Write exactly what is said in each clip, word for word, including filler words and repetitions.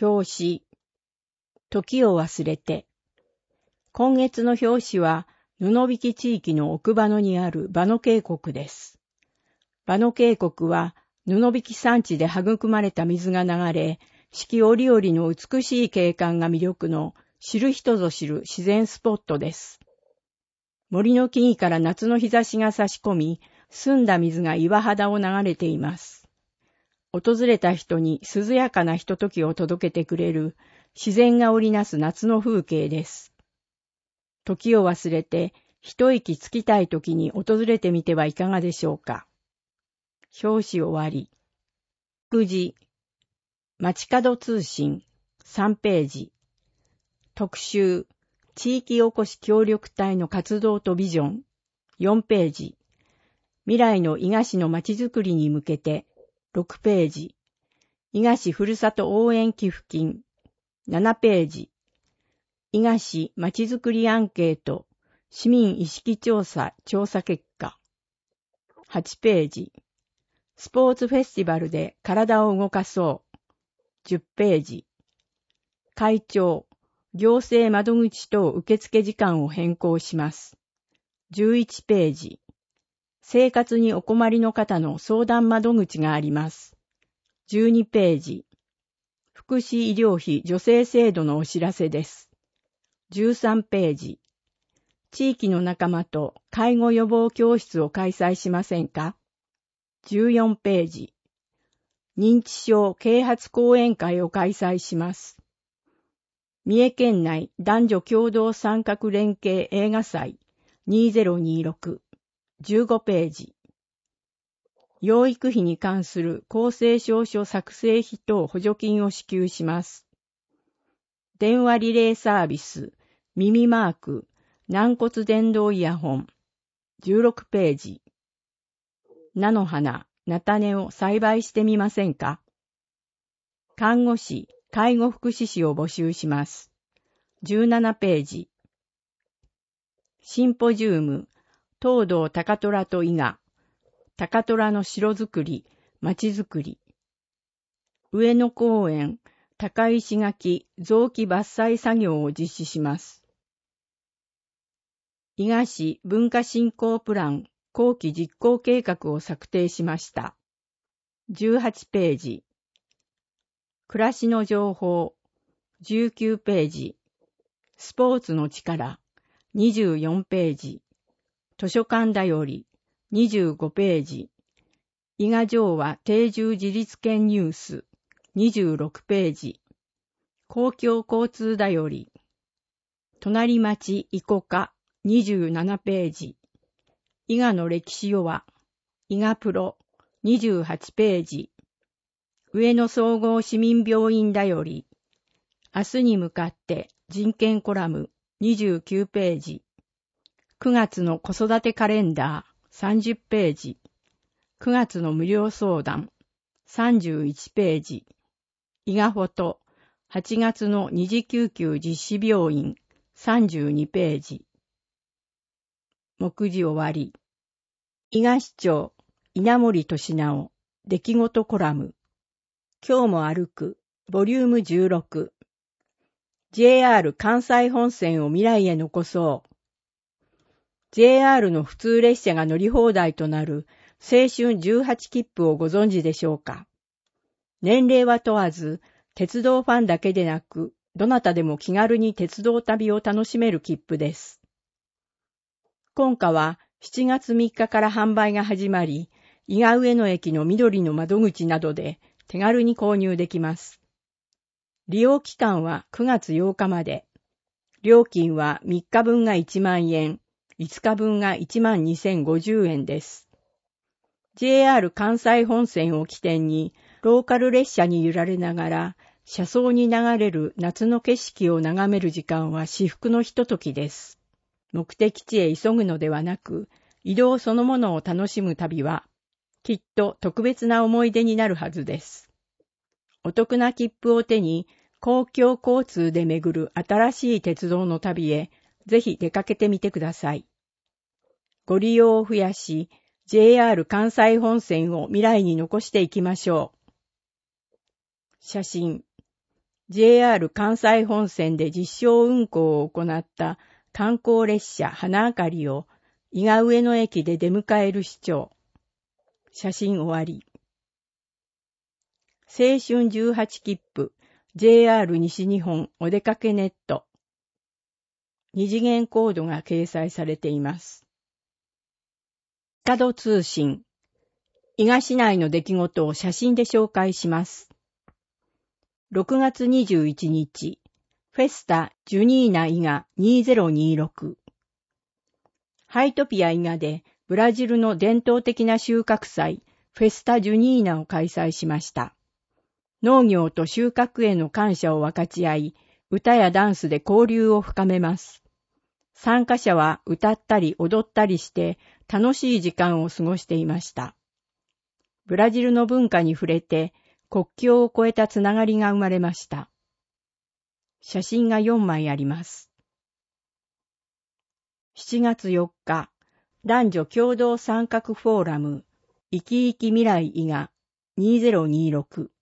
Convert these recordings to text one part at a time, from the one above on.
表紙。時を忘れて。今月の表紙は、布引地域の奥場野にある場野渓谷です。場野渓谷は、布引山地で育まれた水が流れ、四季折々の美しい景観が魅力の知る人ぞ知る自然スポットです。森の木々から夏の日差しが差し込み、澄んだ水が岩肌を流れています。訪れた人に涼やかなひとときを届けてくれる自然が織りなす夏の風景です。時を忘れて一息つきたいときに訪れてみてはいかがでしょうか。表紙終わり。くじ。街角通信さんページ。特集。地域おこし協力隊の活動とビジョンよんページ。未来の伊賀市のまちづくりに向けてろくページ。伊賀市ふるさと応援寄付金ななページ。伊賀市まちづくりアンケート市民意識調査調査結果はちページ。スポーツフェスティバルで体を動かそうじゅっページ。会長行政窓口等受付時間を変更しますじゅういちページ。生活にお困りの方の相談窓口がありますじゅうにページ。福祉医療費助成制度のお知らせですじゅうさんページ。地域の仲間と介護予防教室を開催しませんかじゅうよんページ。認知症啓発講演会を開催します三重県内男女共同参画連携映画祭にせんにじゅうろくじゅうごページ。養育費に関する公正証書作成費等補助金を支給します。電話リレーサービス耳マーク軟骨伝導イヤホンじゅうろくページ。菜の花、菜種を栽培してみませんか？看護師、介護福祉士を募集します。じゅうななページ。シンポジウム、東道高虎と伊賀、高虎の城づくり、町づくり。上野公園、高石垣、雑木伐採作業を実施します。伊賀市文化振興プラン後期実行計画を策定しました。じゅうはちページ。暮らしの情報じゅうきゅうページ。スポーツの力にじゅうよんページ。図書館だよりにじゅうごページ。伊賀城和定住自立権ニュースにじゅうろくページ。公共交通だより隣町いこかにじゅうななページ。伊賀の歴史よは伊賀プロにじゅうはちページ。上野総合市民病院だより明日に向かって人権コラムにじゅうきゅうページ。くがつの子育てカレンダーさんじゅっページ。くがつの無料相談さんじゅういちページ。伊賀フォトはちがつの二次救急実施病院さんじゅうにページ。目次終わり。伊賀市長稲森俊直出来事コラム今日も歩くボリュームじゅうろく ジェイアール 関西本線を未来へ残そう。ジェイアール の普通列車が乗り放題となる青春じゅうはち切符をご存知でしょうか。年齢は問わず、鉄道ファンだけでなく、どなたでも気軽に鉄道旅を楽しめる切符です。今夏はしちがつみっかから販売が始まり、伊賀上野駅の緑の窓口などで手軽に購入できます。利用期間はくがつようかまで。料金はみっかぶんがいちまんえん、いつかぶんがいちまんにせんごじゅうえんです。ジェイアール 関西本線を起点に、ローカル列車に揺られながら、車窓に流れる夏の景色を眺める時間は至福のひとときです。目的地へ急ぐのではなく、移動そのものを楽しむ旅は、きっと特別な思い出になるはずです。お得な切符を手に、公共交通で巡る新しい鉄道の旅へ、ぜひ出かけてみてください。ご利用を増やし、ジェイアール 関西本線を未来に残していきましょう。写真。 ジェイアール 関西本線で実証運行を行った観光列車花あかりを伊賀上野駅で出迎える市長。写真終わり。青春じゅうはち切符 ジェイアール 西日本お出かけネット。二次元コードが掲載されています。佐渡通信。伊賀市内の出来事を写真で紹介します。ろくがつにじゅういちにち、フェスタジュニーナ伊賀にせんにじゅうろく。ハイトピア伊賀でブラジルの伝統的な収穫祭、フェスタジュニーナを開催しました。農業と収穫への感謝を分かち合い、歌やダンスで交流を深めます。参加者は歌ったり踊ったりして楽しい時間を過ごしていました。ブラジルの文化に触れて国境を越えたつながりが生まれました。写真がよんまいあります。しちがつよっか、男女共同参画フォーラム、生き生き未来伊賀にせんにじゅうろく。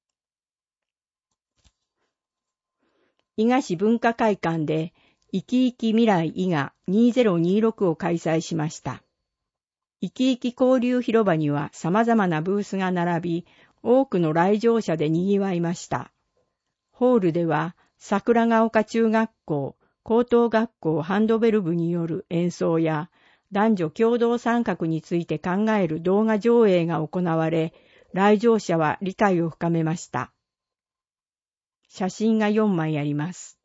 伊賀市文化会館で生き生き未来伊賀にせんにじゅうろくを開催しました。生き生き交流広場には様々なブースが並び、多くの来場者で賑わいました。ホールでは桜ヶ丘中学校、高等学校ハンドベル部による演奏や男女共同参画について考える動画上映が行われ、来場者は理解を深めました。写真がよんまいあります。